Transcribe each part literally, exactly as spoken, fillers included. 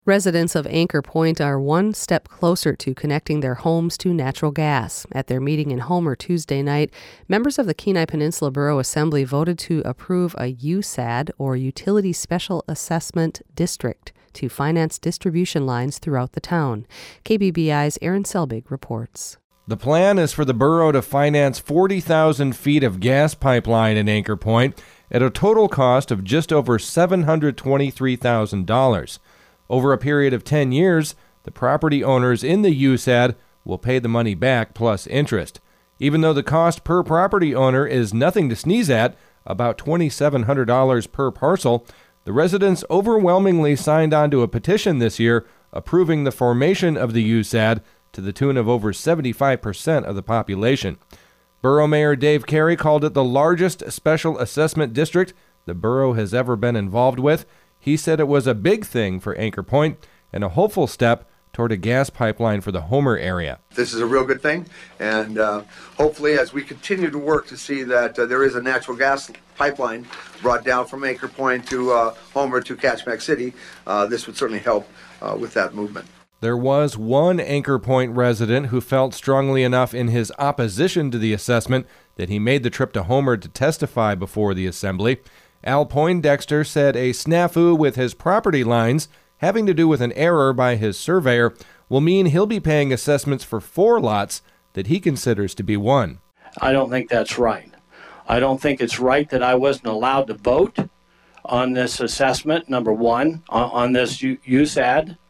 Residents of Anchor Point are one step closer to connecting their homes to natural gas. At their meeting in Homer Tuesday night, members of the Kenai Peninsula Borough Assembly voted to approve a U S A D, or Utility Special Assessment District, to finance distribution lines throughout the town. K B B I's Aaron Selbig reports. The plan is for the borough to finance forty thousand feet of gas pipeline in Anchor Point at a total cost of just over seven hundred twenty-three thousand dollars. Over a period of ten years, the property owners in the U S A D will pay the money back plus interest. Even though the cost per property owner is nothing to sneeze at, about two thousand seven hundred dollars per parcel, the residents overwhelmingly signed on to a petition this year approving the formation of the U S A D to the tune of over seventy-five percent of the population. Borough Mayor Dave Carey called it the largest special assessment district the borough has ever been involved with. He said it was a big thing for Anchor Point and a hopeful step toward a gas pipeline for the Homer area. This is a real good thing, and uh, hopefully as we continue to work to see that uh, there is a natural gas pipeline brought down from Anchor Point to uh, Homer to Kachemak City, uh, this would certainly help uh, with that movement. There was one Anchor Point resident who felt strongly enough in his opposition to the assessment that he made the trip to Homer to testify before the assembly. Al Poindexter said a snafu with his property lines having to do with an error by his surveyor will mean he'll be paying assessments for four lots that he considers to be one. I don't think that's right. I don't think it's right that I wasn't allowed to vote on this assessment, number one, on, on this U S A D.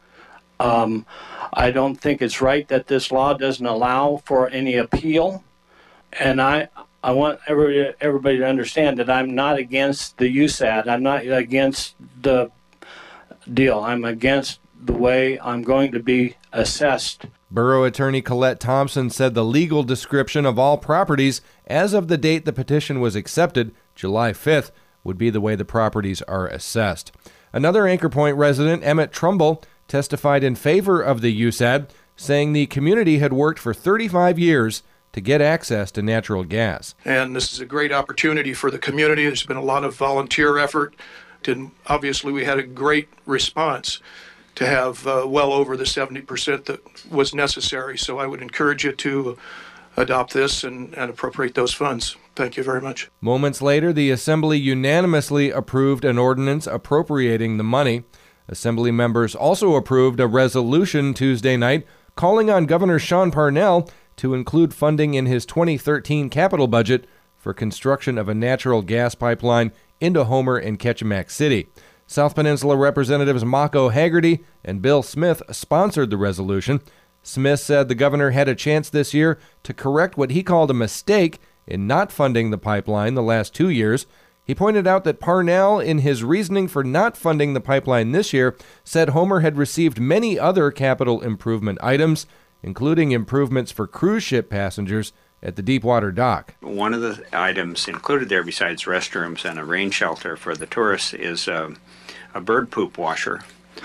Um, I don't think it's right that this law doesn't allow for any appeal. And I I want everybody, everybody to understand that I'm not against the U S A D. I'm not against the deal. I'm against the way I'm going to be assessed. Borough Attorney Colette Thompson said the legal description of all properties as of the date the petition was accepted, July fifth, would be the way the properties are assessed. Another Anchor Point resident, Emmett Trumbull, testified in favor of the U S A D, saying the community had worked for thirty-five years to get access to natural gas. And this is a great opportunity for the community. There's been a lot of volunteer effort, and obviously we had a great response to have uh, well over the seventy percent that was necessary. So I would encourage you to adopt this and, and appropriate those funds. Thank you very much. Moments later, the Assembly unanimously approved an ordinance appropriating the money. Assembly members also approved a resolution Tuesday night calling on Governor Sean Parnell to include funding in his twenty thirteen capital budget for construction of a natural gas pipeline into Homer and Kachemak City. South Peninsula Representatives Mako Haggerty and Bill Smith sponsored the resolution. Smith said the governor had a chance this year to correct what he called a mistake in not funding the pipeline the last two years. He pointed out that Parnell, in his reasoning for not funding the pipeline this year, said Homer had received many other capital improvement items, including improvements for cruise ship passengers at the Deepwater dock. One of the items included there, besides restrooms and a rain shelter for the tourists, is um, a bird poop washer.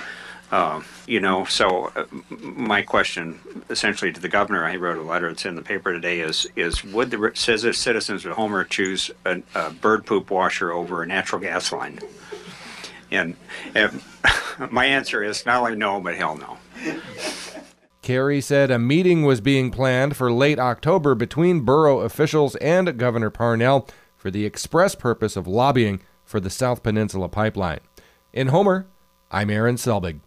Uh, you know, so uh, my question essentially to the governor, I wrote a letter, it's in the paper today, is is would the citizens of Homer choose a, a bird poop washer over a natural gas line? And, and my answer is not only no, but hell no. Carey said a meeting was being planned for late October between borough officials and Governor Parnell for the express purpose of lobbying for the South Peninsula Pipeline. In Homer, I'm Aaron Selbig.